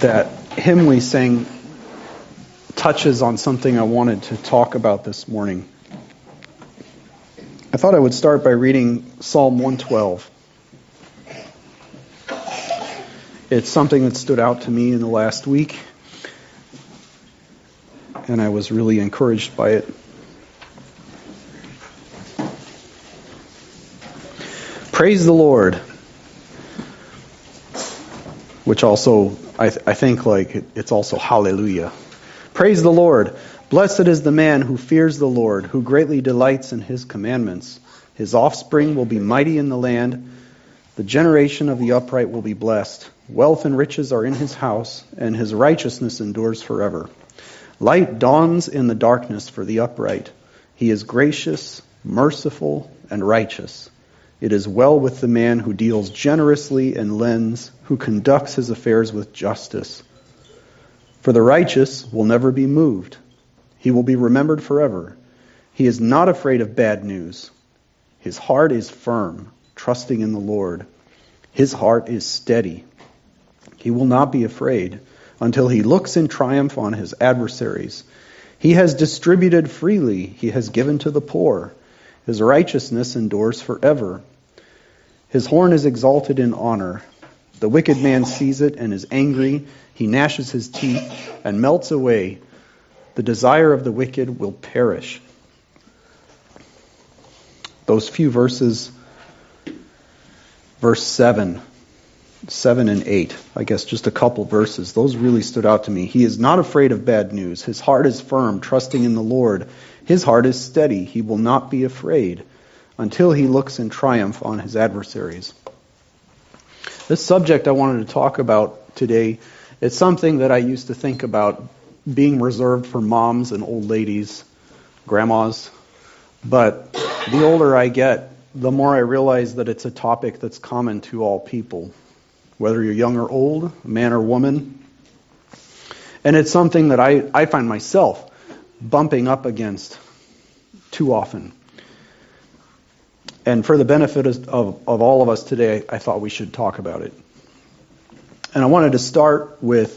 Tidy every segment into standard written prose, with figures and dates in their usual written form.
that hymn we sang touches on something I wanted to talk about this morning. I thought I would start by reading Psalm 112. It's something that stood out to me in the last week, and I was really encouraged by it. Praise the Lord, which also, I think it's also hallelujah. Praise the Lord. Blessed is the man who fears the Lord, who greatly delights in his commandments. His offspring will be mighty in the land. The generation of the upright will be blessed. Wealth and riches are in his house, and his righteousness endures forever. Light dawns in the darkness for the upright. He is gracious, merciful, and righteous. It is well with the man who deals generously and lends, who conducts his affairs with justice. For the righteous will never be moved. He will be remembered forever. He is not afraid of bad news. His heart is firm, trusting in the Lord. His heart is steady. He will not be afraid until he looks in triumph on his adversaries. He has distributed freely. He has given to the poor. His righteousness endures forever. His horn is exalted in honor. The wicked man sees it and is angry. He gnashes his teeth and melts away. The desire of the wicked will perish. Those few verses, verse 7 and 8, I guess just a couple verses, those really stood out to me. He is not afraid of bad news. His heart is firm, trusting in the Lord. His heart is steady. He will not be afraid until he looks in triumph on his adversaries. This subject I wanted to talk about today, it's something that I used to think about being reserved for moms and old ladies, grandmas. But the older I get, the more I realize that it's a topic that's common to all people, whether you're young or old, man or woman. And it's something that I find myself bumping up against too often. And for the benefit of all of us today, I thought we should talk about it. And I wanted to start with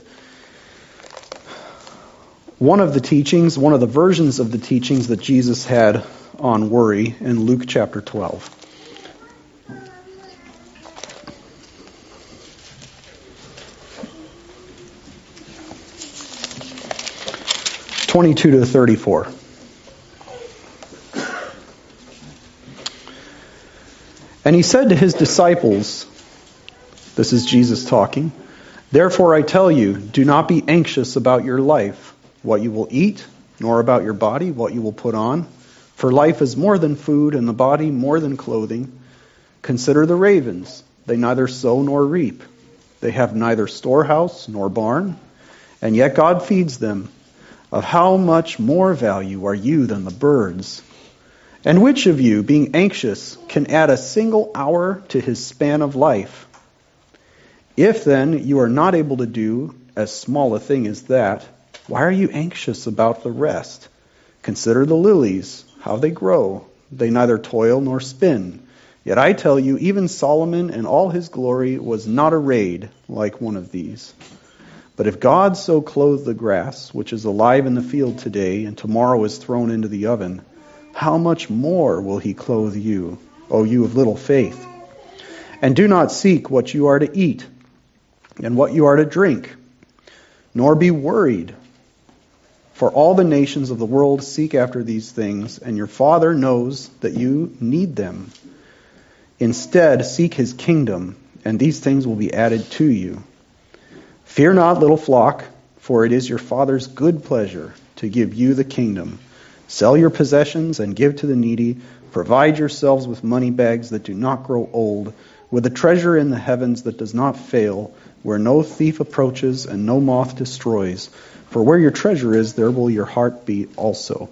one of the versions of the teachings that Jesus had on worry in Luke chapter 12. (22 to 34). And he said to his disciples, this is Jesus talking, "Therefore I tell you, do not be anxious about your life, what you will eat, nor about your body, what you will put on. For life is more than food, and the body more than clothing. Consider the ravens. They neither sow nor reap. They have neither storehouse nor barn, and yet God feeds them. Of how much more value are you than the birds? And which of you, being anxious, can add a single hour to his span of life? If then you are not able to do as small a thing as that, why are you anxious about the rest? Consider the lilies, how they grow. They neither toil nor spin. Yet I tell you, even Solomon in all his glory was not arrayed like one of these. But if God so clothed the grass, which is alive in the field today, and tomorrow is thrown into the oven, how much more will he clothe you, O you of little faith? And do not seek what you are to eat, and what you are to drink, nor be worried. For all the nations of the world seek after these things, and your Father knows that you need them. Instead, seek his kingdom, and these things will be added to you. Fear not, little flock, for it is your Father's good pleasure to give you the kingdom. Sell your possessions and give to the needy. Provide yourselves with money bags that do not grow old, with a treasure in the heavens that does not fail, where no thief approaches and no moth destroys. For where your treasure is, there will your heart be also."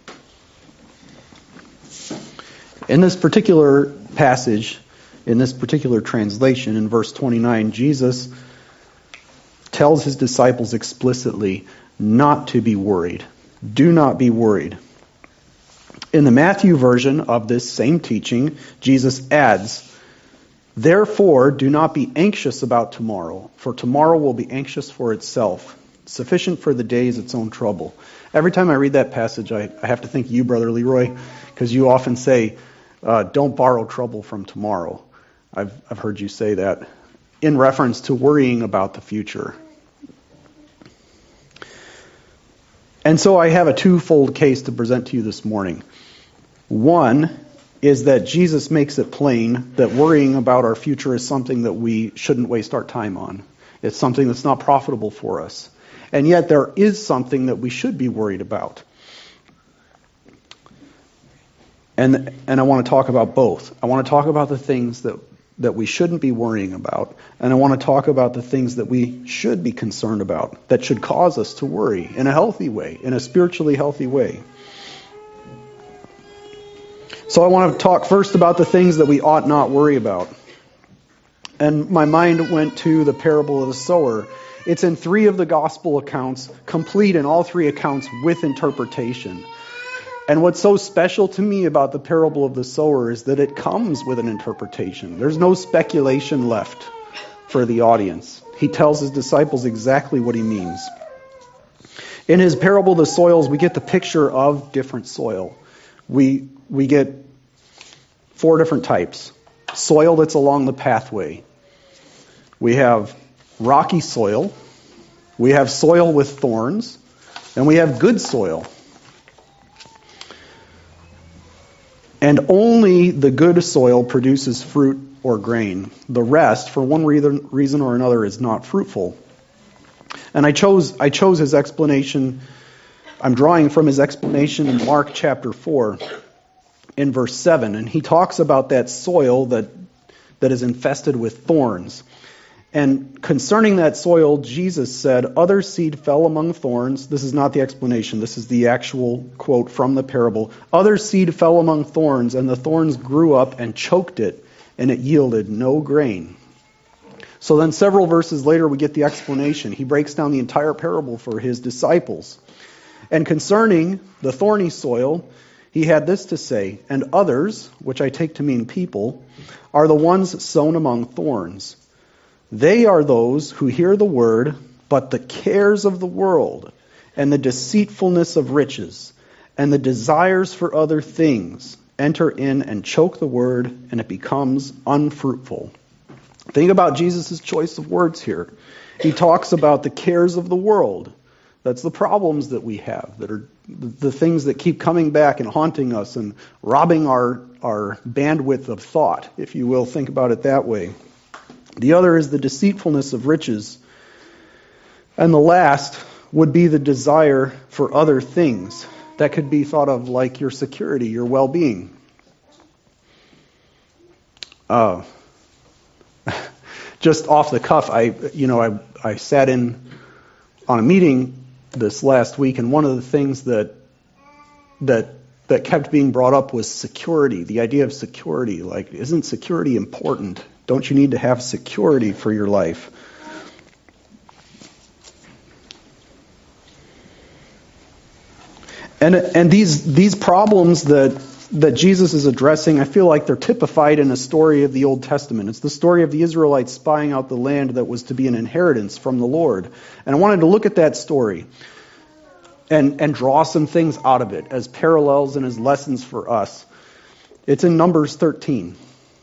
In this particular passage, in this particular translation, in verse 29, Jesus tells his disciples explicitly not to be worried. Do not be worried. In the Matthew version of this same teaching, Jesus adds, Therefore, do not be anxious about tomorrow, for tomorrow will be anxious for itself. Sufficient for the day is its own trouble. Every time I read that passage, I have to think of you, Brother Leroy, because you often say, don't borrow trouble from tomorrow. I've heard you say that in reference to worrying about the future. And so I have a twofold case to present to you this morning. One is that Jesus makes it plain that worrying about our future is something that we shouldn't waste our time on. It's something that's not profitable for us. And yet there is something that we should be worried about. And I want to talk about both. I want to talk about the things that we shouldn't be worrying about. And I want to talk about the things that we should be concerned about, that should cause us to worry in a healthy way, in a spiritually healthy way. So I want to talk first about the things that we ought not worry about. And my mind went to the parable of the sower. It's in 3 of the gospel accounts, complete in all 3 accounts with interpretation. And what's so special to me about the parable of the sower is that it comes with an interpretation. There's no speculation left for the audience. He tells his disciples exactly what he means. In his parable of the soils, we get the picture of different soil. We get 4 different types. Soil that's along the pathway. We have rocky soil. We have soil with thorns. And we have good soil. And only the good soil produces fruit or grain. The rest, for one reason or another, is not fruitful. And I chose his explanation. I'm drawing from his explanation in Mark chapter 4 in verse 7. And he talks about that soil that is infested with thorns. And concerning that soil, Jesus said, other seed fell among thorns. This is not the explanation. This is the actual quote from the parable. Other seed fell among thorns, and the thorns grew up and choked it, and it yielded no grain. So then several verses later, we get the explanation. He breaks down the entire parable for his disciples. And concerning the thorny soil, he had this to say, and others, which I take to mean people, are the ones sown among thorns. They are those who hear the word, but the cares of the world, and the deceitfulness of riches, and the desires for other things enter in and choke the word, and it becomes unfruitful. Think about Jesus' choice of words here. He talks about the cares of the world. That's the problems that we have, that are the things that keep coming back and haunting us and robbing our bandwidth of thought, if you will. Think about it that way. The other is the deceitfulness of riches. And the last would be the desire for other things. That could be thought of like your security, your well-being. Just off the cuff, I sat in on a meeting this last week, and one of the things that kept being brought up was security, the idea of security. Like, isn't security important? Don't you need to have security for your life? And these problems that Jesus is addressing, I feel like they're typified in a story of the Old Testament. It's the story of the Israelites spying out the land that was to be an inheritance from the Lord. And I wanted to look at that story and draw some things out of it as parallels and as lessons for us. It's in Numbers 13.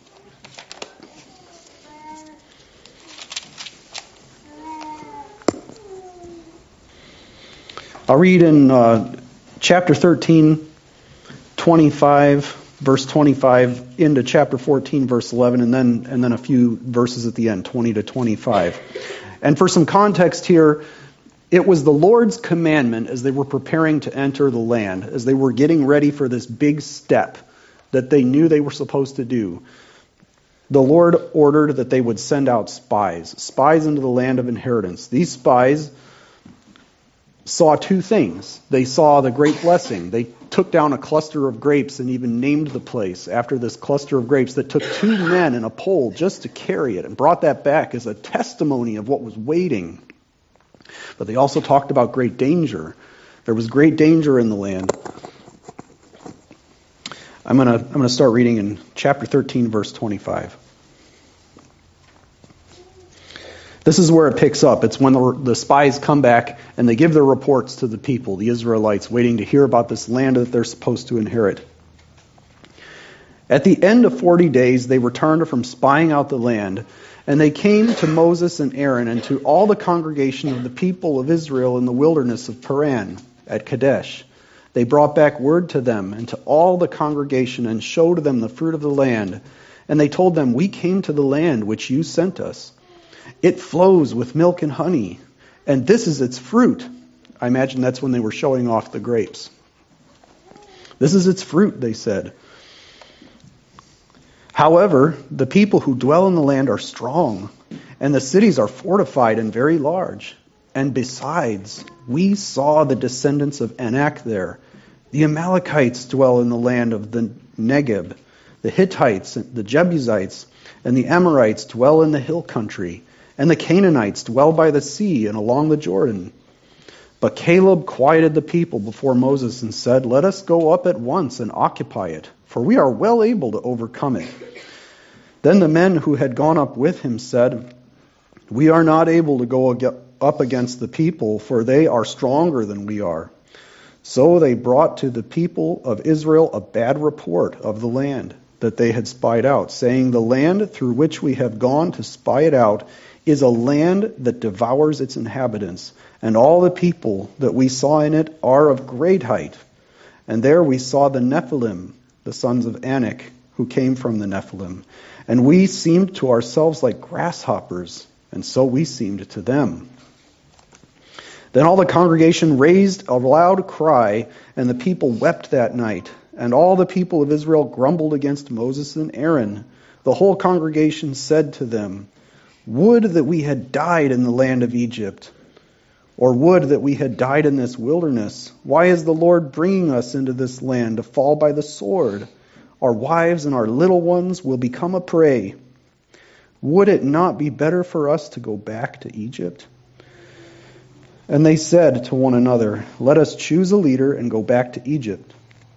I'll read in chapter 13, 25, verse 25, into chapter 14, verse 11, and then a few verses at the end, 20 to 25. And for some context here, it was the Lord's commandment as they were preparing to enter the land, as they were getting ready for this big step that they knew they were supposed to do. The Lord ordered that they would send out spies into the land of inheritance. These spies saw 2 things. They saw the great blessing. They took down a cluster of grapes and even named the place after this cluster of grapes that took 2 men in a pole just to carry it and brought that back as a testimony of what was waiting. But they also talked about great danger. There was great danger in the land. I'm going to start reading in chapter 13, verse 25. This is where it picks up. It's when the spies come back and they give their reports to the people, the Israelites, waiting to hear about this land that they're supposed to inherit. At the end of 40 days, they returned from spying out the land, and they came to Moses and Aaron and to all the congregation of the people of Israel in the wilderness of Paran at Kadesh. They brought back word to them and to all the congregation and showed them the fruit of the land. And they told them, "We came to the land which you sent us. It flows with milk and honey, and this is its fruit." I imagine that's when they were showing off the grapes. "This is its fruit," they said. "However, the people who dwell in the land are strong, and the cities are fortified and very large. And besides, we saw the descendants of Anak there. The Amalekites dwell in the land of the Negeb. The Hittites, the Jebusites, and the Amorites dwell in the hill country. And the Canaanites dwell by the sea and along the Jordan." But Caleb quieted the people before Moses and said, "Let us go up at once and occupy it, for we are well able to overcome it." Then the men who had gone up with him said, "We are not able to go up against the people, for they are stronger than we are." So they brought to the people of Israel a bad report of the land that they had spied out, saying, "The land through which we have gone to spy it out is a land that devours its inhabitants, and all the people that we saw in it are of great height. And there we saw the Nephilim, the sons of Anak, who came from the Nephilim. And we seemed to ourselves like grasshoppers, and so we seemed to them." Then all the congregation raised a loud cry, and the people wept that night. And all the people of Israel grumbled against Moses and Aaron. The whole congregation said to them, "Would that we had died in the land of Egypt, or would that we had died in this wilderness. Why is the Lord bringing us into this land to fall by the sword? Our wives and our little ones will become a prey. Would it not be better for us to go back to Egypt?" And they said to one another, "Let us choose a leader and go back to Egypt."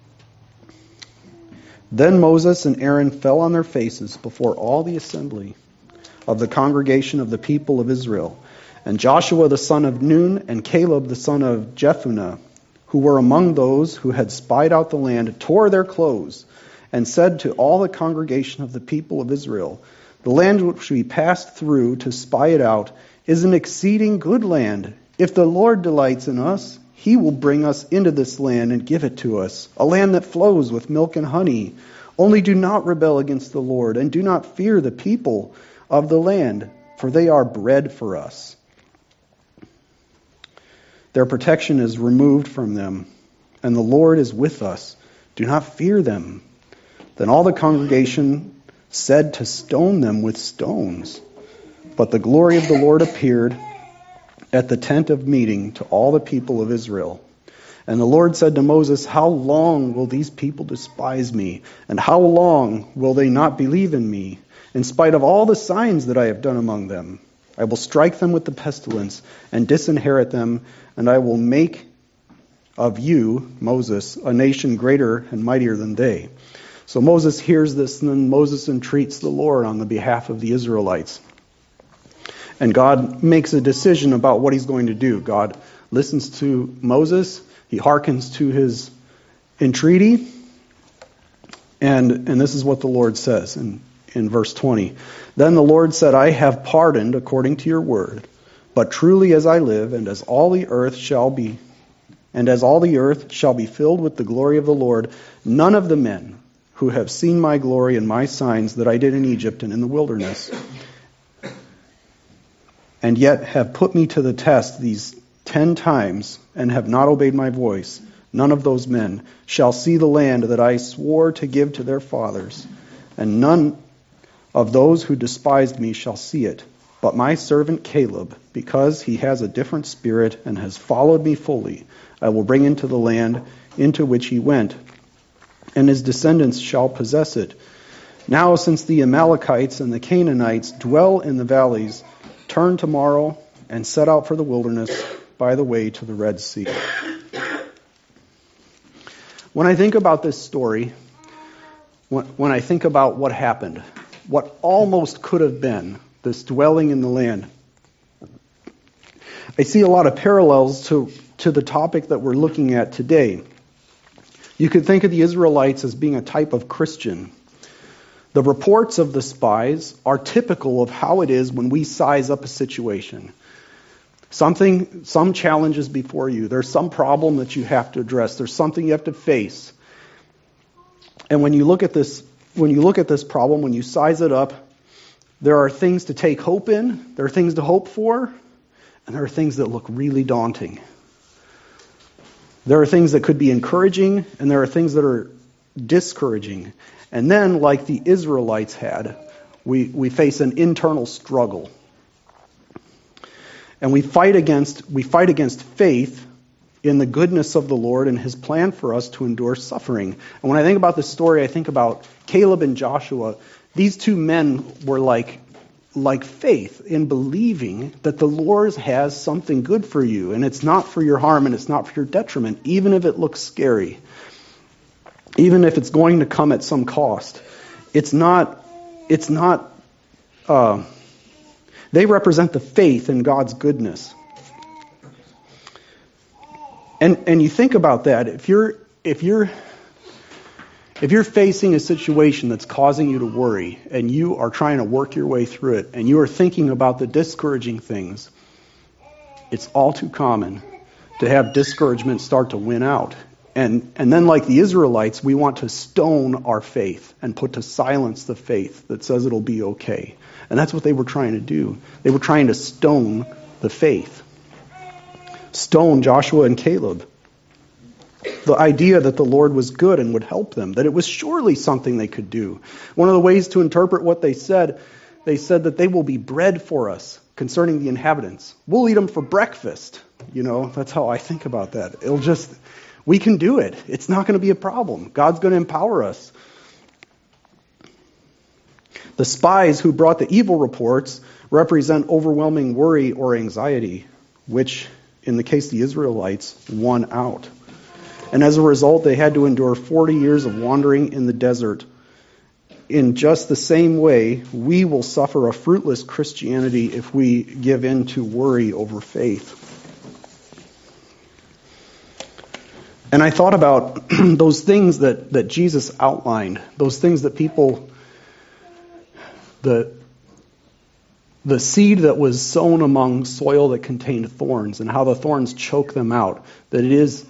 Then Moses and Aaron fell on their faces before all the assembly of the congregation of the people of Israel. And Joshua the son of Nun and Caleb the son of Jephunneh, who were among those who had spied out the land, tore their clothes and said to all the congregation of the people of Israel, "The land which we passed through to spy it out is an exceeding good land. If the Lord delights in us, he will bring us into this land and give it to us, a land that flows with milk and honey. Only do not rebel against the Lord, and do not fear the people of the land, for they are bread for us. Their protection is removed from them, and the Lord is with us. Do not fear them." Then all the congregation said to stone them with stones. But the glory of the Lord appeared at the tent of meeting to all the people of Israel. And the Lord said to Moses, "How long will these people despise me? And how long will they not believe in me, in spite of all the signs that I have done among them? I will strike them with the pestilence and disinherit them, and I will make of you, Moses, a nation greater and mightier than they." So Moses hears this, and then Moses entreats the Lord on the behalf of the Israelites. And God makes a decision about what he's going to do. God listens to Moses. He hearkens to his entreaty. And this is what the Lord says in verse 20. "Then the Lord said, I have pardoned according to your word. But truly as I live, and as all the earth shall be filled with the glory of the Lord, none of the men who have seen my glory and my signs that I did in Egypt and in the wilderness, and yet have put me to the test these 10 times and have not obeyed my voice, none of those men shall see the land that I swore to give to their fathers, and none of those who despised me shall see it. But my servant Caleb, because he has a different spirit and has followed me fully, I will bring into the land into which he went, and his descendants shall possess it. Now since the Amalekites and the Canaanites dwell in the valleys, turn tomorrow and set out for the wilderness by the way to the Red Sea." When I think about this story, when I think about what happened, what almost could have been this dwelling in the land, I see a lot of parallels to the topic that we're looking at today. You could think of the Israelites as being a type of Christian. The reports of the spies are typical of how it is when we size up a situation. Some challenges before you. There's some problem that you have to address. There's something you have to face. And when you look at this problem, when you size it up, there are things to take hope in, there are things to hope for, and there are things that look really daunting. There are things that could be encouraging, and there are things that are discouraging. And then, like the Israelites had, we face an internal struggle. And we fight against faith in the goodness of the Lord and His plan for us to endure suffering. And when I think about this story, I think about Caleb and Joshua. These two men were like faith in believing that the Lord has something good for you, and it's not for your harm and it's not for your detriment, even if it looks scary, even if it's going to come at some cost. They represent the faith in God's goodness. And you think about that, if you're facing a situation that's causing you to worry and you are trying to work your way through it and you are thinking about the discouraging things, it's all too common to have discouragement start to win out. And then like the Israelites, we want to stone our faith and put to silence the faith that says it'll be okay. And that's what they were trying to do. They were trying to stone the faith. Stone Joshua and Caleb. The idea that the Lord was good and would help them, that it was surely something they could do. One of the ways to interpret what they said that they will be bread for us concerning the inhabitants. We'll eat them for breakfast. That's how I think about that. We can do it. It's not going to be a problem. God's going to empower us. The spies who brought the evil reports represent overwhelming worry or anxiety, which, in the case of the Israelites, won out. And as a result, they had to endure 40 years of wandering in the desert. In just the same way, we will suffer a fruitless Christianity if we give in to worry over faith. And I thought about those things that Jesus outlined, those things that people, the seed that was sown among soil that contained thorns and how the thorns choke them out, that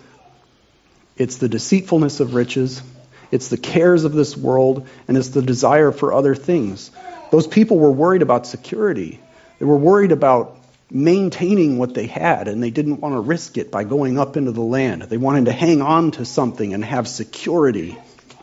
it's the deceitfulness of riches, it's the cares of this world, and it's the desire for other things. Those people were worried about security. They were worried about maintaining what they had, and they didn't want to risk it by going up into the land. They wanted to hang on to something and have security.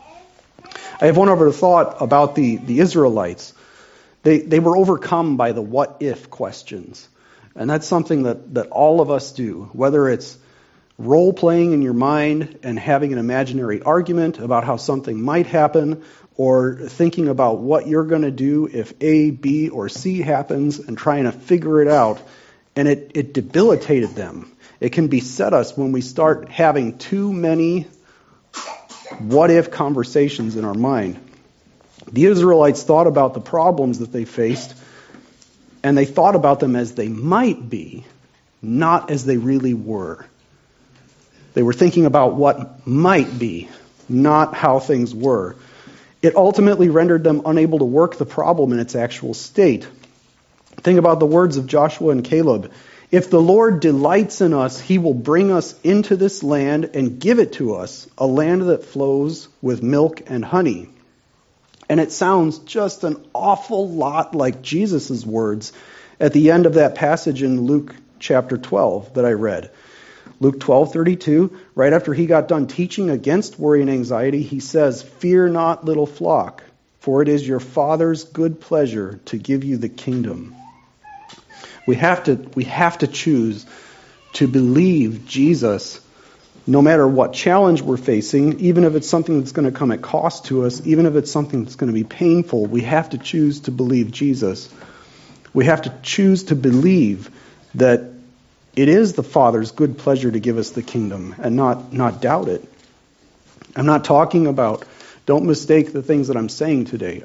I have one other thought about the Israelites. They were overcome by the what-if questions. And that's something that all of us do, whether it's role-playing in your mind and having an imaginary argument about how something might happen, or thinking about what you're going to do if A, B, or C happens and trying to figure it out. And it debilitated them. It can beset us when we start having too many what-if conversations in our mind. The Israelites thought about the problems that they faced, and they thought about them as they might be, not as they really were. They were thinking about what might be, not how things were. It ultimately rendered them unable to work the problem in its actual state. Think about the words of Joshua and Caleb. If the Lord delights in us, He will bring us into this land and give it to us, a land that flows with milk and honey. And it sounds just an awful lot like Jesus' words at the end of that passage in Luke chapter 12 that I read. Luke 12:32, right after he got done teaching against worry and anxiety, he says, "Fear not, little flock, for it is your Father's good pleasure to give you the kingdom." We have to choose to believe Jesus no matter what challenge we're facing, even if it's something that's going to come at cost to us, even if it's something that's going to be painful. We have to choose to believe Jesus. We have to choose to believe that it is the Father's good pleasure to give us the kingdom and not doubt it. I'm not talking about, don't mistake the things that I'm saying today.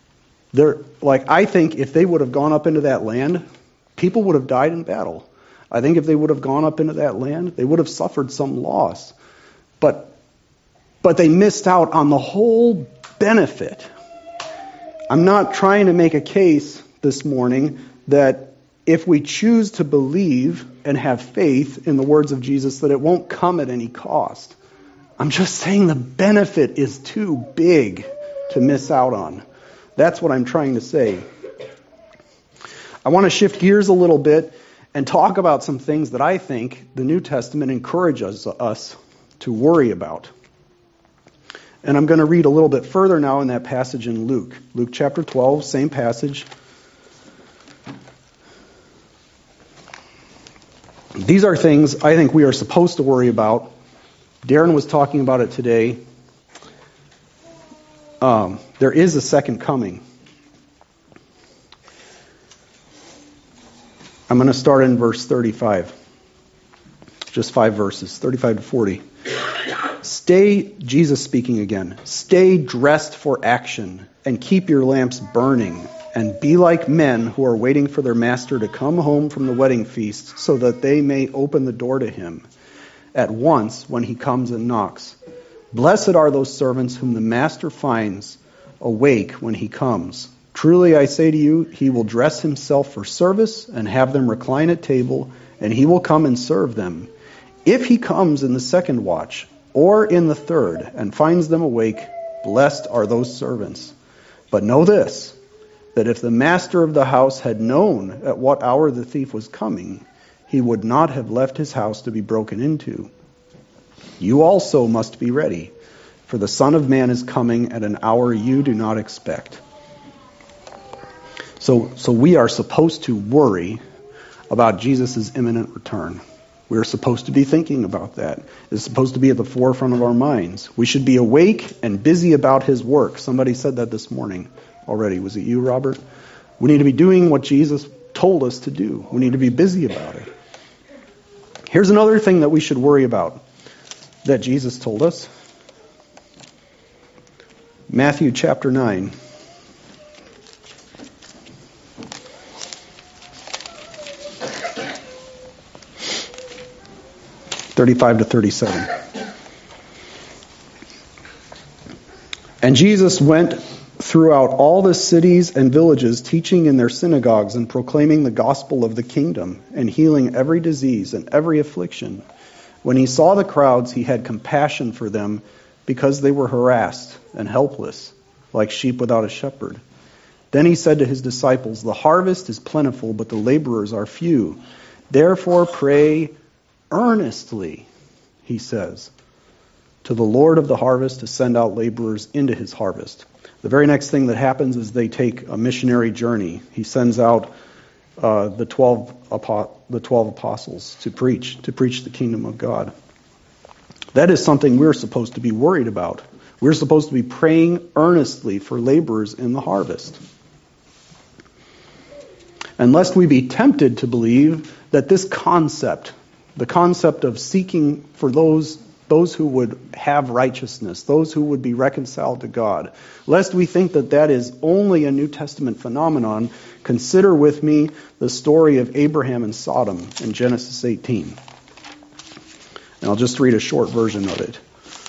I think if they would have gone up into that land, people would have died in battle. I think if they would have gone up into that land, they would have suffered some loss. But they missed out on the whole benefit. I'm not trying to make a case this morning that if we choose to believe and have faith in the words of Jesus, that it won't come at any cost. I'm just saying the benefit is too big to miss out on. That's what I'm trying to say. I want to shift gears a little bit and talk about some things that I think the New Testament encourages us to worry about. And I'm going to read a little bit further now in that passage in Luke. Luke chapter 12, same passage. These are things I think we are supposed to worry about. Darren was talking about it today. There is a second coming. I'm going to start in verse 35. Just 5 verses, 35 to 40. Jesus speaking again, stay dressed for action and keep your lamps burning and be like men who are waiting for their master to come home from the wedding feast so that they may open the door to him at once when he comes and knocks. Blessed are those servants whom the master finds awake when he comes. Truly I say to you, he will dress himself for service and have them recline at table, and he will come and serve them. If he comes in the second watch or in the third and finds them awake, blessed are those servants. But know this, that if the master of the house had known at what hour the thief was coming, he would not have left his house to be broken into. You also must be ready, for the Son of Man is coming at an hour you do not expect. So we are supposed to worry about Jesus' imminent return. We're supposed to be thinking about that. It's supposed to be at the forefront of our minds. We should be awake and busy about his work. Somebody said that this morning already. Was it you, Robert? We need to be doing what Jesus told us to do. We need to be busy about it. Here's another thing that we should worry about that Jesus told us. Matthew chapter 9. 35 to 37. And Jesus went throughout all the cities and villages, teaching in their synagogues and proclaiming the gospel of the kingdom and healing every disease and every affliction. When he saw the crowds, he had compassion for them because they were harassed and helpless, like sheep without a shepherd. Then he said to his disciples, the harvest is plentiful, but the laborers are few. Therefore pray earnestly, he says, to the Lord of the harvest to send out laborers into his harvest. The very next thing that happens is they take a missionary journey. He sends out the 12 apostles to preach the kingdom of God. That is something we're supposed to be worried about. We're supposed to be praying earnestly for laborers in the harvest. And lest we be tempted to believe that this concept, the concept of seeking for those who would have righteousness, those who would be reconciled to God, lest we think that that is only a New Testament phenomenon, consider with me the story of Abraham and Sodom in Genesis 18. And I'll just read a short version of it.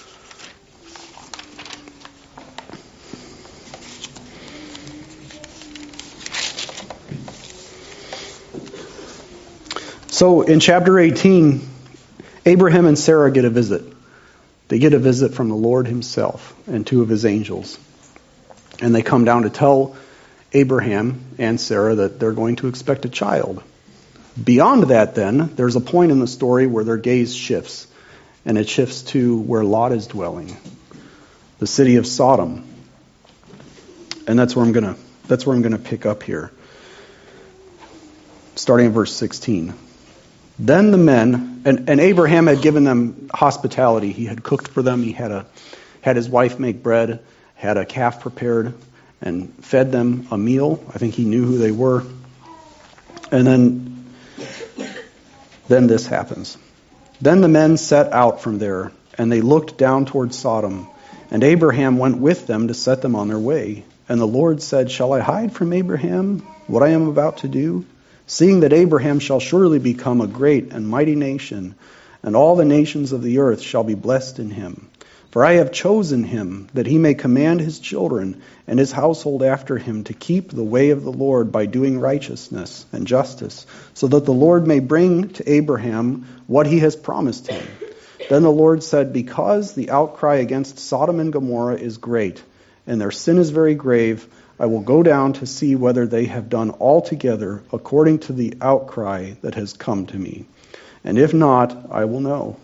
So in chapter 18, Abraham and Sarah get a visit. They get a visit from the Lord himself and 2 of his angels. And they come down to tell Abraham and Sarah that they're going to expect a child. Beyond that then, there's a point in the story where their gaze shifts. And it shifts to where Lot is dwelling, the city of Sodom. And that's where I'm going to pick up here. Starting in verse 16. Then the men, and Abraham had given them hospitality. He had cooked for them. He had his wife make bread, had a calf prepared, and fed them a meal. I think he knew who they were. And then this happens. Then the men set out from there, and they looked down toward Sodom. And Abraham went with them to set them on their way. And the Lord said, shall I hide from Abraham what I am about to do? seeing that Abraham shall surely become a great and mighty nation, and all the nations of the earth shall be blessed in him. For I have chosen him, that he may command his children and his household after him to keep the way of the Lord by doing righteousness and justice, so that the Lord may bring to Abraham what he has promised him. Then the Lord said, because the outcry against Sodom and Gomorrah is great, and their sin is very grave, I will go down to see whether they have done altogether according to the outcry that has come to me. And if not, I will know.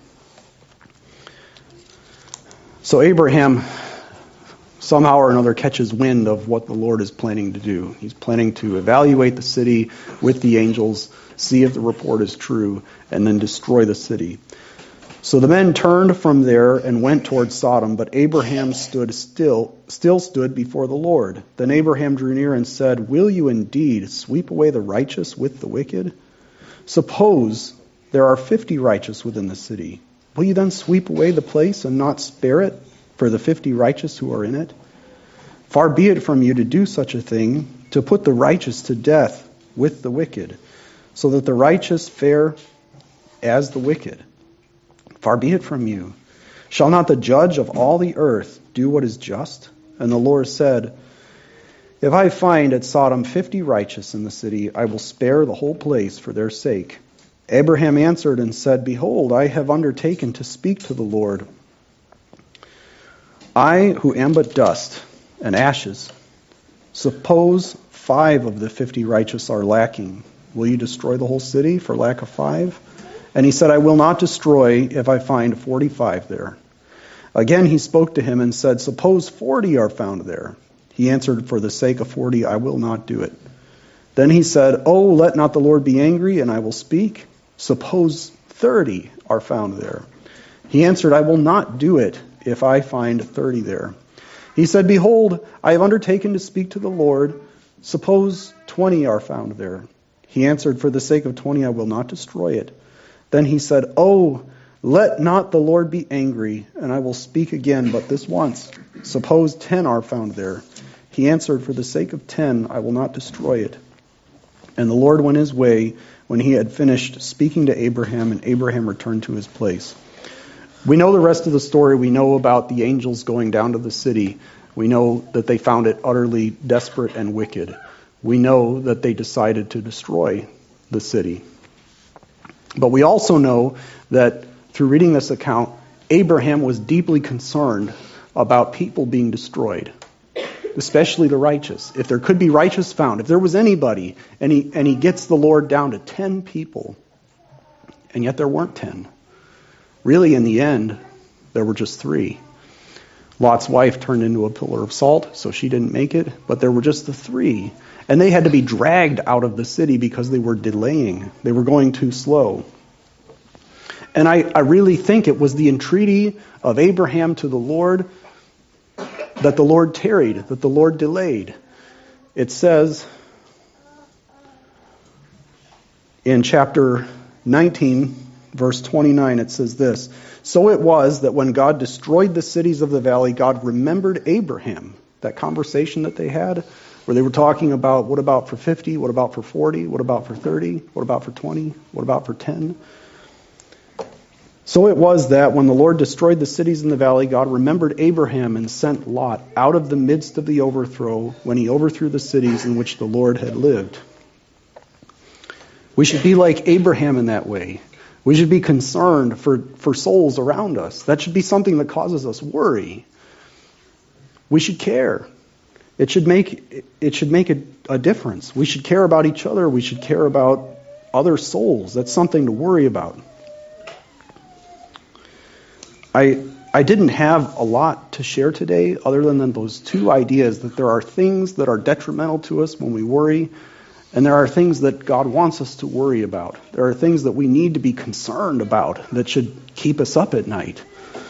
So Abraham somehow or another catches wind of what the Lord is planning to do. He's planning to evaluate the city with the angels, see if the report is true, and then destroy the city. So the men turned from there and went toward Sodom, but Abraham still stood before the Lord. Then Abraham drew near and said, will you indeed sweep away the righteous with the wicked? Suppose there are 50 righteous within the city. Will you then sweep away the place and not spare it for the 50 righteous who are in it? Far be it from you to do such a thing, to put the righteous to death with the wicked, so that the righteous fare as the wicked. Far be it from you. Shall not the judge of all the earth do what is just? And the Lord said, if I find at Sodom 50 righteous in the city, I will spare the whole place for their sake. Abraham answered and said, behold, I have undertaken to speak to the Lord. I who am but dust and ashes. Suppose 5 of the 50 righteous are lacking. Will you destroy the whole city for lack of 5? And he said, I will not destroy if I find 45 there. Again he spoke to him and said, suppose 40 are found there. He answered, for the sake of 40 I will not do it. Then he said, oh, let not the Lord be angry, and I will speak. Suppose 30 are found there. He answered, I will not do it if I find 30 there. He said, behold, I have undertaken to speak to the Lord. Suppose 20 are found there. He answered, for the sake of 20 I will not destroy it. Then he said, oh, let not the Lord be angry, and I will speak again, but this once. Suppose 10 are found there. He answered, for the sake of 10 I will not destroy it. And the Lord went his way when he had finished speaking to Abraham, and Abraham returned to his place. We know the rest of the story. We know about the angels going down to the city. We know that they found it utterly desperate and wicked. We know that they decided to destroy the city. But we also know that through reading this account, Abraham was deeply concerned about people being destroyed, especially the righteous. If there could be righteous found, if there was anybody, and he gets the Lord down to 10 people, and yet there weren't 10. Really, in the end, there were just 3. Lot's wife turned into a pillar of salt, so she didn't make it, but there were just the 3. And they had to be dragged out of the city because they were delaying. They were going too slow. And I really think it was the entreaty of Abraham to the Lord that the Lord tarried, that the Lord delayed. It says in chapter 19, verse 29, it says this, so it was that when God destroyed the cities of the valley, God remembered Abraham. That conversation that they had, where they were talking about, what about for 50? What about for 40? What about for 30? What about for 20? What about for 10? So it was that when the Lord destroyed the cities in the valley, God remembered Abraham and sent Lot out of the midst of the overthrow when he overthrew the cities in which the Lord had lived. We should be like Abraham in that way. We should be concerned for souls around us. That should be something that causes us worry. We should care. It should make a difference. We should care about each other. We should care about other souls. That's something to worry about. I didn't have a lot to share today other than those 2 ideas, that there are things that are detrimental to us when we worry, and there are things that God wants us to worry about. There are things that we need to be concerned about that should keep us up at night.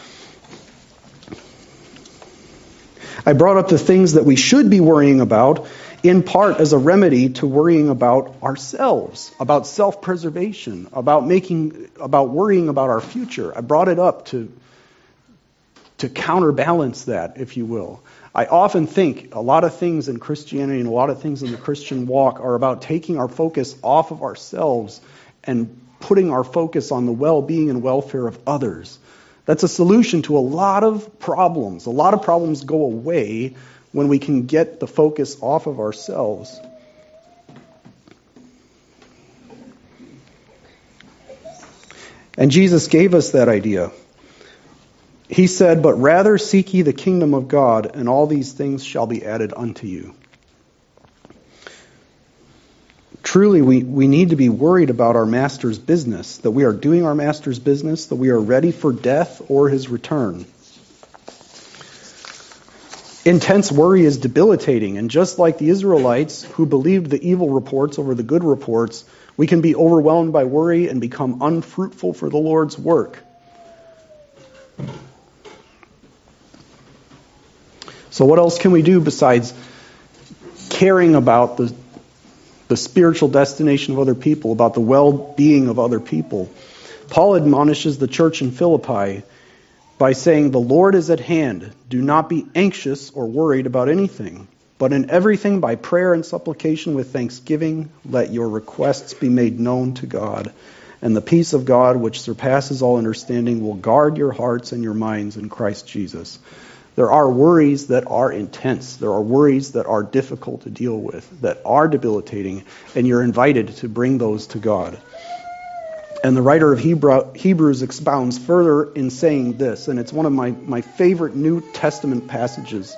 I brought up the things that we should be worrying about, in part as a remedy to worrying about ourselves, about self-preservation, about worrying about our future. I brought it up to counterbalance that, if you will. I often think a lot of things in Christianity and a lot of things in the Christian walk are about taking our focus off of ourselves and putting our focus on the well-being and welfare of others. That's a solution to a lot of problems. A lot of problems go away when we can get the focus off of ourselves. And Jesus gave us that idea. He said, "But rather seek ye the kingdom of God, and all these things shall be added unto you." Truly, we need to be worried about our Master's business, that we are doing our Master's business, that we are ready for death or His return. Intense worry is debilitating, and just like the Israelites who believed the evil reports over the good reports, we can be overwhelmed by worry and become unfruitful for the Lord's work. So what else can we do besides caring about the spiritual destination of other people, about the well-being of other people? Paul admonishes the church in Philippi by saying, "The Lord is at hand. Do not be anxious or worried about anything, but in everything by prayer and supplication with thanksgiving, let your requests be made known to God. And the peace of God, which surpasses all understanding, will guard your hearts and your minds in Christ Jesus." There are worries that are intense. There are worries that are difficult to deal with, that are debilitating, and you're invited to bring those to God. And the writer of Hebrews expounds further in saying this, and it's one of my favorite New Testament passages,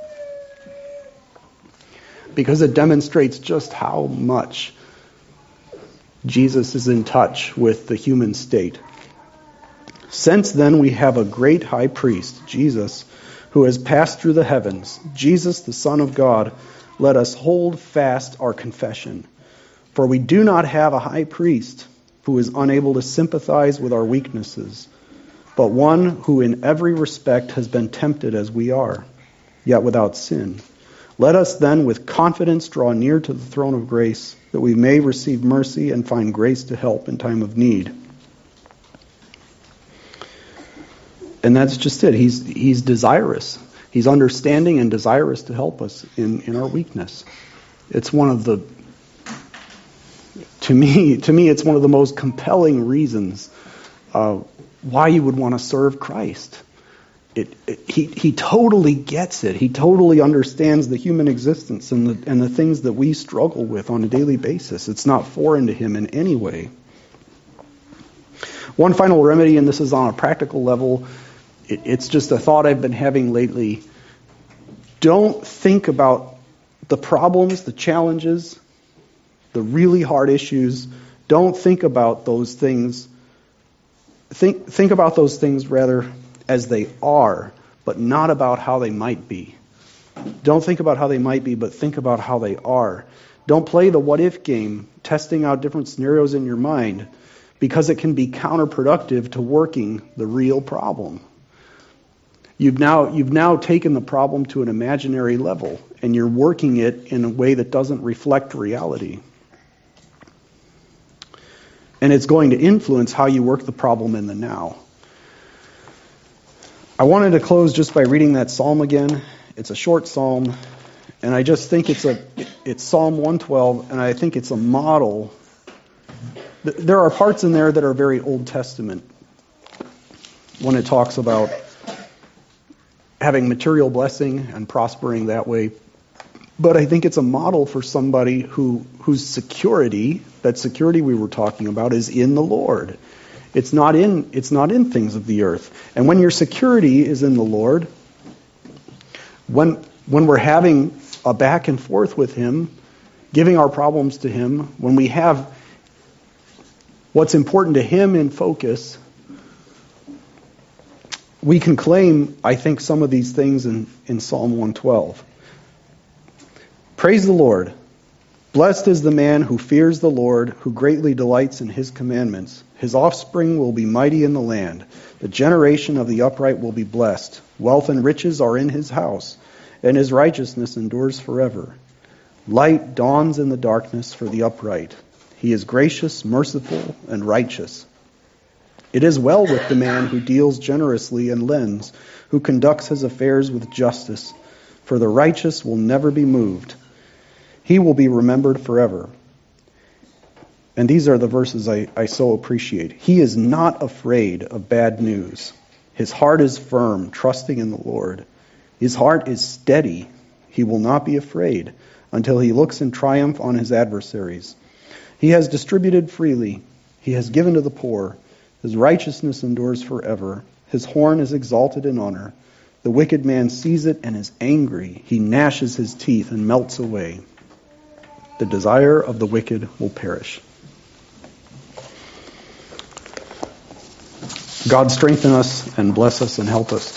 because it demonstrates just how much Jesus is in touch with the human state. "Since then we have a great high priest, Jesus, who has passed through the heavens, Jesus, the Son of God, let us hold fast our confession. For we do not have a high priest who is unable to sympathize with our weaknesses, but one who in every respect has been tempted as we are, yet without sin. Let us then with confidence draw near to the throne of grace, that we may receive mercy and find grace to help in time of need." And that's just it. He's desirous. He's understanding and desirous to help us in our weakness. It's one of the, to me, it's one of the most compelling reasons why you would want to serve Christ. He totally gets it. He totally understands the human existence and the things that we struggle with on a daily basis. It's not foreign to him in any way. One final remedy, and this is on a practical level, it's just a thought I've been having lately. Don't think about the problems, the challenges, the really hard issues. Don't think about those things. Think about those things rather as they are, but not about how they might be. Don't think about how they might be, but think about how they are. Don't play the what-if game, testing out different scenarios in your mind, because it can be counterproductive to working the real problem. You've now taken the problem to an imaginary level, and you're working it in a way that doesn't reflect reality. And it's going to influence how you work the problem in the now. I wanted to close just by reading that psalm again. It's a short psalm, and I just think it's Psalm 112, and I think it's a model. There are parts in there that are very Old Testament when it talks about having material blessing and prospering that way. But I think it's a model for somebody whose security, that security we were talking about, is in the Lord. It's not in things of the earth. And when your security is in the Lord, when we're having a back and forth with Him, giving our problems to Him, when we have what's important to Him in focus, we can claim, I think, some of these things in Psalm 112. Praise the Lord. Blessed is the man who fears the Lord, who greatly delights in His commandments. His offspring will be mighty in the land. The generation of the upright will be blessed. Wealth and riches are in his house, and his righteousness endures forever. Light dawns in the darkness for the upright. He is gracious, merciful, and righteous. It is well with the man who deals generously and lends, who conducts his affairs with justice. for the righteous will never be moved. He will be remembered forever. And these are the verses I so appreciate. He is not afraid of bad news. His heart is firm, trusting in the Lord. His heart is steady. He will not be afraid until he looks in triumph on his adversaries. He has distributed freely. He has given to the poor. His righteousness endures forever. His horn is exalted in honor. The wicked man sees it and is angry. He gnashes his teeth and melts away. The desire of the wicked will perish. God strengthen us and bless us and help us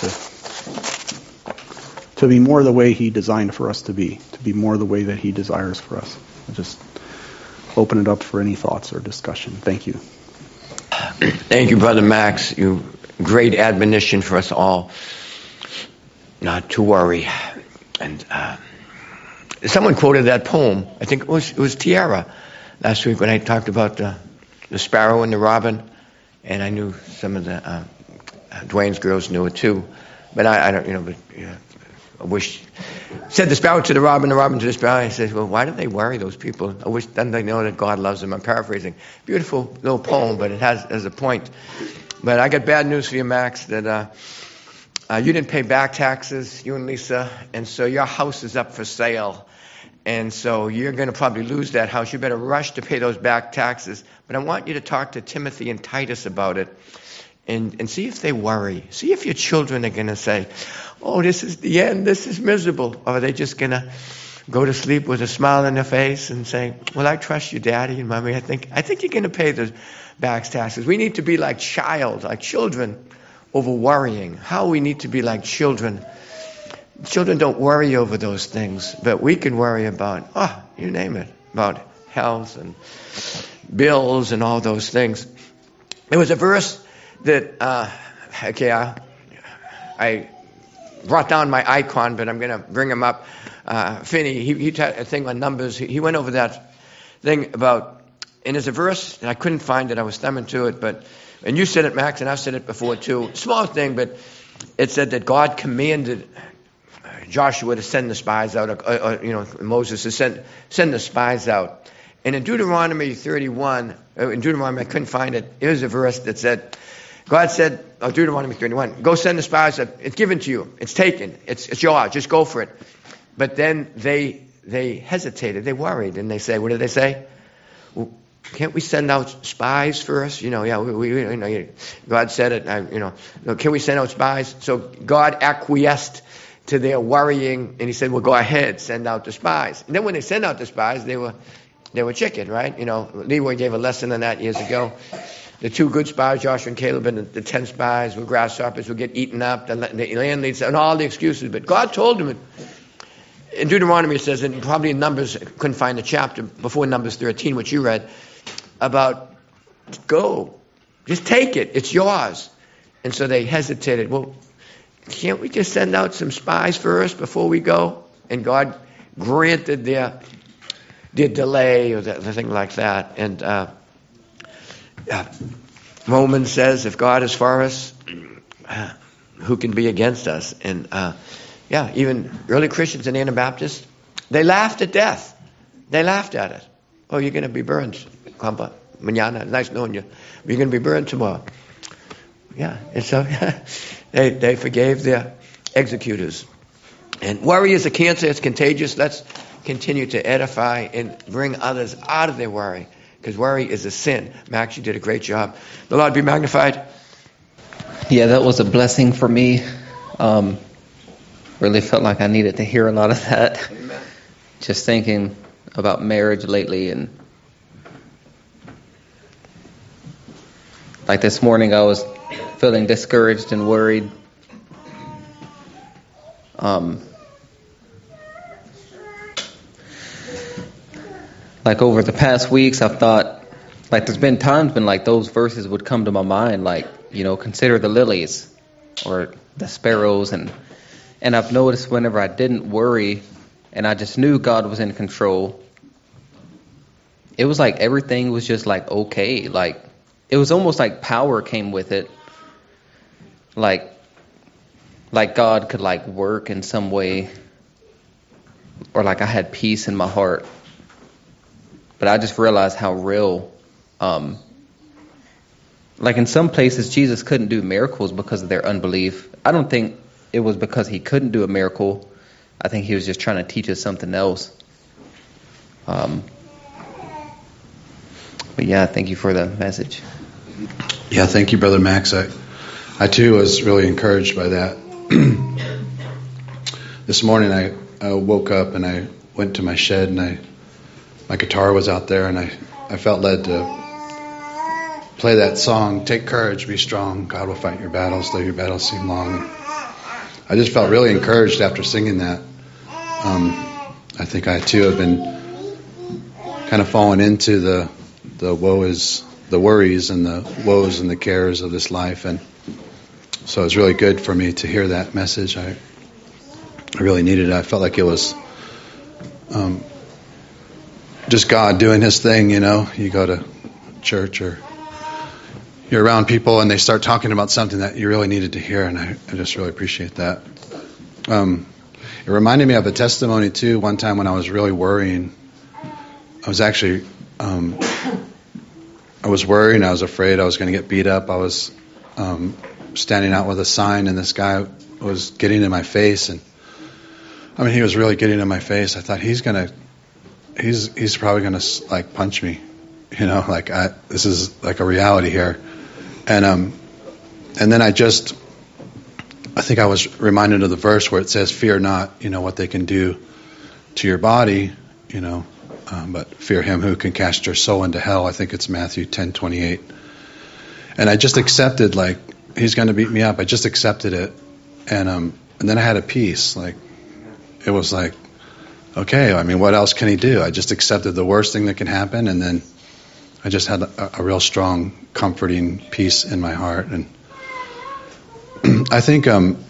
to be more the way He designed for us to be more the way that He desires for us. I'll just open it up for any thoughts or discussion. Thank you. Thank you, Brother Max. You great admonition for us all not to worry. And someone quoted that poem. I think it was Tiara last week when I talked about the sparrow and the robin. And I knew some of the Dwayne's girls knew it too, but I don't, but I wish. Said the sparrow to the robin to the sparrow. I said, well, why do they worry, those people? I wish then they know that God loves them. I'm paraphrasing. Beautiful little poem, but it has a point. But I got bad news for you, Max, that you didn't pay back taxes, you and Lisa, and so your house is up for sale. And so you're going to probably lose that house. You better rush to pay those back taxes. But I want you to talk to Timothy and Titus about it and see if they worry. See if your children are going to say, oh, this is the end. This is miserable. Or are they just going to go to sleep with a smile on their face and say, well, I trust you, Daddy and Mommy. I think you're going to pay the back taxes. We need to be like children over worrying. How we need to be like children. Children don't worry over those things, but we can worry about, you name it, about health and bills and all those things. There was a verse that, I brought down my icon, but I'm going to bring him up. Finney, he taught a thing on Numbers. He went over that thing about, and there's a verse, and I couldn't find it. I was thumbing to it, and you said it, Max, and I've said it before too. Small thing, but it said that God commanded Joshua to send the spies out, Moses to send the spies out. And in Deuteronomy 31, I couldn't find it, here's a verse that said, God said, Deuteronomy 31, go send the spies out. It's given to you. It's taken. It's yours. Just go for it. But then they hesitated. They worried. And they say, what did they say? Well, can't we send out spies first? God said it. Can we send out spies? So God acquiesced to their worrying, and He said, well, go ahead, send out the spies. And then when they sent out the spies, they were chicken, right? Leroy gave a lesson on that years ago. The 2 good spies, Joshua and Caleb, and the 10 spies were grasshoppers, would get eaten up, the land leads, and all the excuses. But God told them, in Deuteronomy it says, and probably in Numbers, couldn't find the chapter before Numbers 13, which you read, about go, just take it, it's yours. And so they hesitated. Well, can't we just send out some spies first before we go? And God granted their delay or the thing like that. And Romans says, if God is for us, who can be against us? And even early Christians and Anabaptists, they laughed at death. They laughed at it. Oh, you're going to be burned, compa. Mañana, nice knowing you. You're going to be burned tomorrow. Yeah, and so they forgave their executors. And worry is a cancer. It's contagious. Let's continue to edify and bring others out of their worry, because worry is a sin. Max, you did a great job. The Lord be magnified. Yeah, that was a blessing for me. Really felt like I needed to hear a lot of that. Amen. Just thinking about marriage lately, and like this morning I was feeling discouraged and worried. Like over the past weeks, I've thought, like there's been times when like those verses would come to my mind, like, consider the lilies or the sparrows, and I've noticed whenever I didn't worry and I just knew God was in control, it was like everything was just like okay. Like it was almost like power came with it. Like God could like work in some way or like I had peace in my heart. But I just realized how real, like in some places, Jesus couldn't do miracles because of their unbelief. I don't think it was because he couldn't do a miracle. I think he was just trying to teach us something else. But yeah, thank you for the message. Yeah, thank you, Brother Max. I too was really encouraged by that. This morning I woke up and I went to my shed and my guitar was out there and I felt led to play that song, Take Courage, Be Strong, God will fight your battles, though your battles seem long. I just felt really encouraged after singing that. I think I too have been kind of falling into the worries and the woes and the cares of this life, and so it's really good for me to hear that message. I really needed it. I felt like it was just God doing His thing. You know, you go to church or you're around people and they start talking about something that you really needed to hear, and I just really appreciate that. It reminded me of a testimony too. One time when I was really worrying, I was actually I was worried. I was afraid I was going to get beat up. I was standing out with a sign, and this guy was getting in my face, and I mean, he was really getting in my face. I thought he's probably gonna like punch me, you know, like this is like a reality here, and then I think I was reminded of the verse where it says, "Fear not, you know what they can do to your body, you know." But fear him who can cast your soul into hell. I think it's Matthew 10:28. And I just accepted, like, he's going to beat me up. I just accepted it. And then I had a peace. Like, it was like, okay, I mean, what else can he do? I just accepted the worst thing that can happen. And then I just had a real strong, comforting peace in my heart. And I think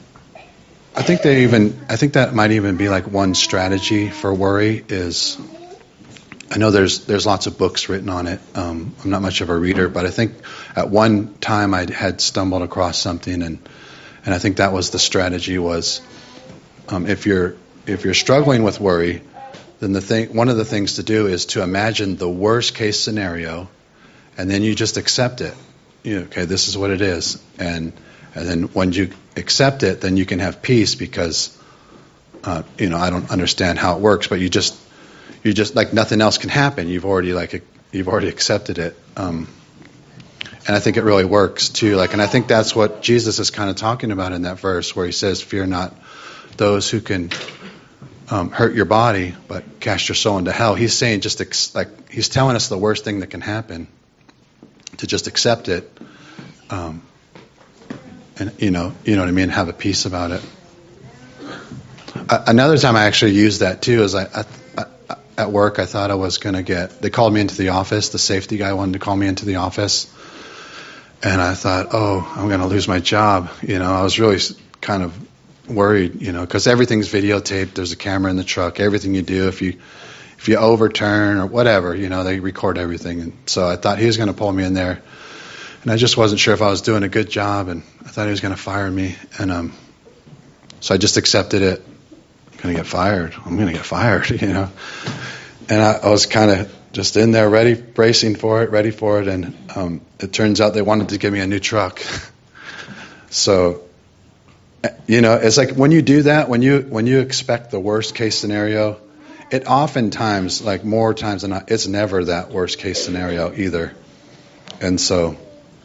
that might even be like one strategy for worry is, I know there's lots of books written on it. I'm not much of a reader, but I think at one time I had stumbled across something, and I think that was the strategy was, if you're struggling with worry, then one of the things to do is to imagine the worst case scenario, and then you just accept it. You know, okay, this is what it is, and then when you accept it, then you can have peace because, I don't understand how it works, but you just like nothing else can happen. You've already accepted it, and I think it really works too. Like, and I think that's what Jesus is kind of talking about in that verse where he says, "Fear not those who can hurt your body, but cast your soul into hell." He's saying he's telling us the worst thing that can happen, to just accept it, and you know what I mean. Have a peace about it. Another time I actually used that too is at work, I thought I was going to they called me into the office. The safety guy wanted to call me into the office. And I thought, I'm going to lose my job. You know, I was really kind of worried, you know, because everything's videotaped. There's a camera in the truck. Everything you do, if you overturn or whatever, you know, they record everything. And so I thought he was going to pull me in there. And I just wasn't sure if I was doing a good job. And I thought he was going to fire me. And so I just accepted it. I'm going to get fired, you know. And I was kind of just in there bracing for it. And it turns out they wanted to give me a new truck. So, you know, it's like when you do that, when you expect the worst case scenario, it oftentimes, like more times than not, it's never that worst case scenario either. And so,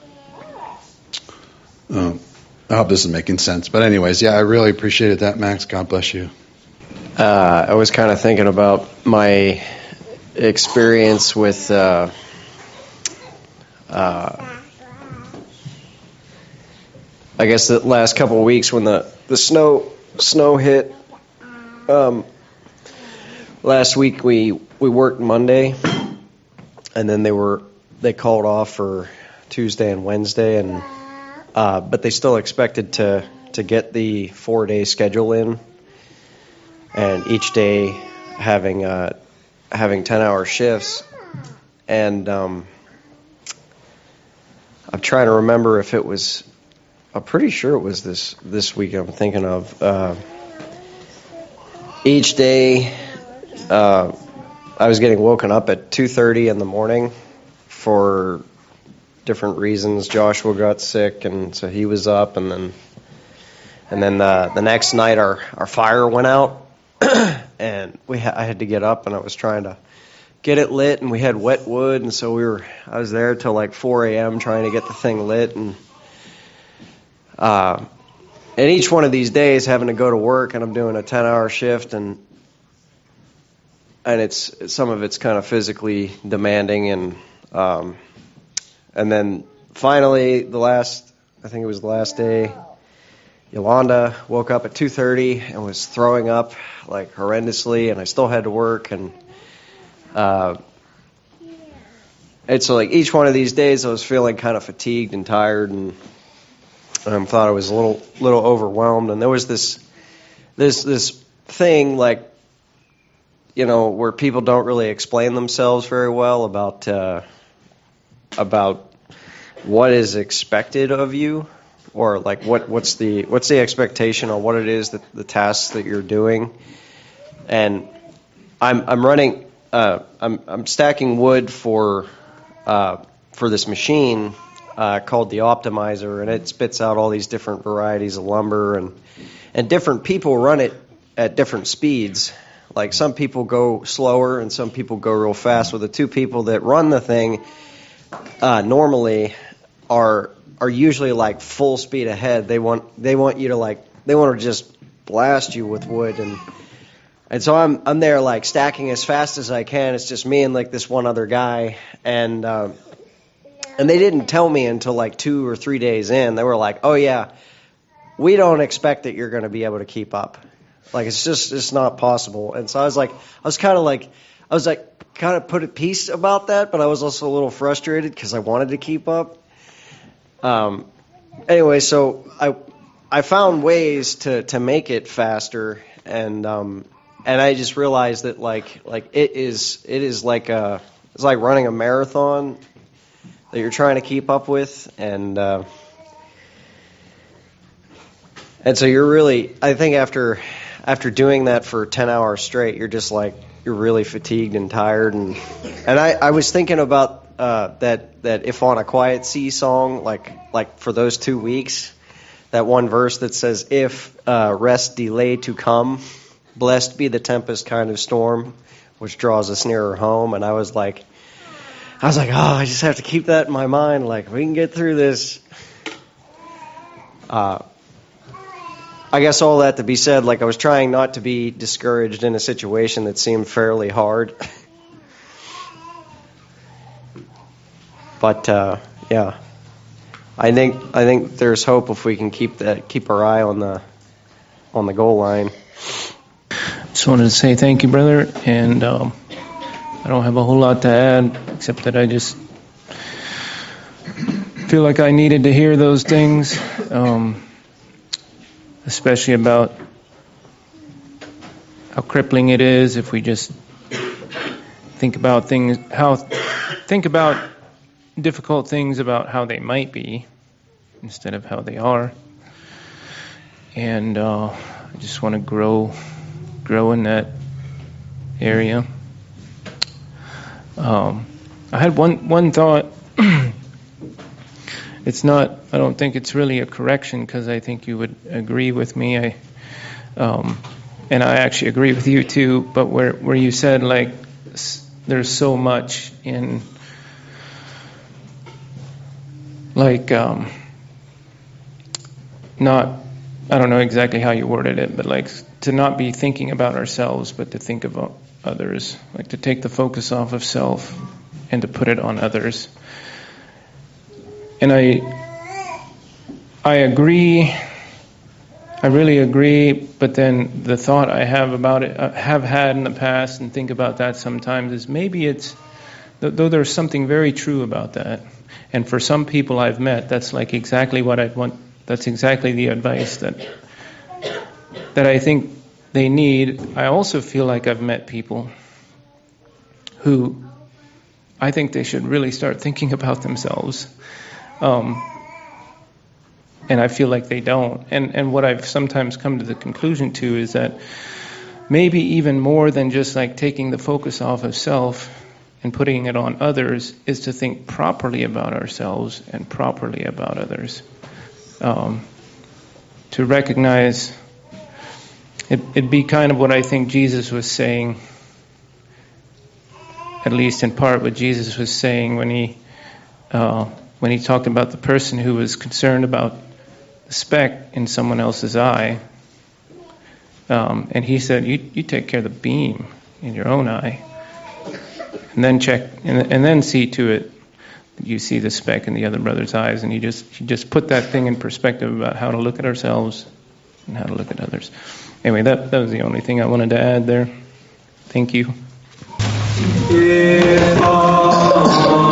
I hope this is making sense. But anyways, yeah, I really appreciated that, Max. God bless you. I was kind of thinking about my experience with I guess the last couple of weeks when the snow hit. Last week we worked Monday, and then they called off for Tuesday and Wednesday, and but they still expected to get the 4-day schedule in. And each day having 10-hour shifts, and I'm trying to remember if it was. I'm pretty sure it was this week. I'm thinking of each day I was getting woken up at 2:30 in the morning for different reasons. Joshua got sick, and so he was up, and then the next night our fire went out, and I had to get up, and I was trying to get it lit, and we had wet wood, and so I was there till like 4 a.m. trying to get the thing lit, and each one of these days having to go to work, and I'm doing a 10-hour shift, and it's some of it's kind of physically demanding, and then finally I think it was the last day, Yolanda woke up at 2:30 and was throwing up like horrendously, and I still had to work, and so like each one of these days I was feeling kind of fatigued and tired, and thought I was a little overwhelmed, and there was this thing like, where people don't really explain themselves very well about what is expected of you, or like what's the expectation on what it is that the tasks that you're doing. And I'm running I'm stacking wood for this machine called the Optimizer, and it spits out all these different varieties of lumber, and different people run it at different speeds. Like some people go slower and some people go real fast. Well, the two people that run the thing normally are usually like full speed ahead. They want you to they want to just blast you with wood, and so I'm there like stacking as fast as I can. It's just me and like this one other guy, and they didn't tell me until like 2 or 3 days in. They were like, "Oh yeah, we don't expect that you're going to be able to keep up. Like it's not possible." And so I was kind of put at peace about that, but I was also a little frustrated because I wanted to keep up. Anyway, so I found ways to make it faster, and I just realized that like it is like it's like running a marathon that you're trying to keep up with, and so you're really, I think after doing that for 10 hours straight, you're just like, you're really fatigued and tired, and I was thinking about that If on a Quiet Sea song, like for those 2 weeks, that one verse that says, if rest delay to come, blessed be the tempest kind of storm, which draws us nearer home. And I was like, oh, I just have to keep that in my mind. Like, we can get through this. I guess all that to be said, like I was trying not to be discouraged in a situation that seemed fairly hard. But yeah, I think there's hope if we can keep our eye on the goal line. Just wanted to say thank you, brother, and I don't have a whole lot to add except that I just feel like I needed to hear those things, especially about how crippling it is if we just think about difficult things about how they might be instead of how they are. And I just want to grow in that area. I had one thought. I don't think it's really a correction, because I think you would agree with me. And I actually agree with you too. But where you said like there's so much in like not, I don't know exactly how you worded it, but like to not be thinking about ourselves, but to think about others, like to take the focus off of self and to put it on others. And I agree, I really agree, but then the thought I have about it, have had in the past and think about that sometimes, is maybe it's, though there's something very true about that, and for some people I've met, that's like exactly what I'd want, that's exactly the advice that I think they need. I also feel like I've met people who I think they should really start thinking about themselves. And I feel like they don't. And what I've sometimes come to the conclusion to is that maybe even more than just like taking the focus off of self and putting it on others, is to think properly about ourselves and properly about others. To recognize, it'd be kind of what I think Jesus was saying, at least in part what Jesus was saying when he talked about the person who was concerned about the speck in someone else's eye. And he said, you take care of the beam in your own eye, and then check, and then see to it that you see the speck in the other brother's eyes. And you just put that thing in perspective about how to look at ourselves and how to look at others. Anyway, that was the only thing I wanted to add there. Thank you.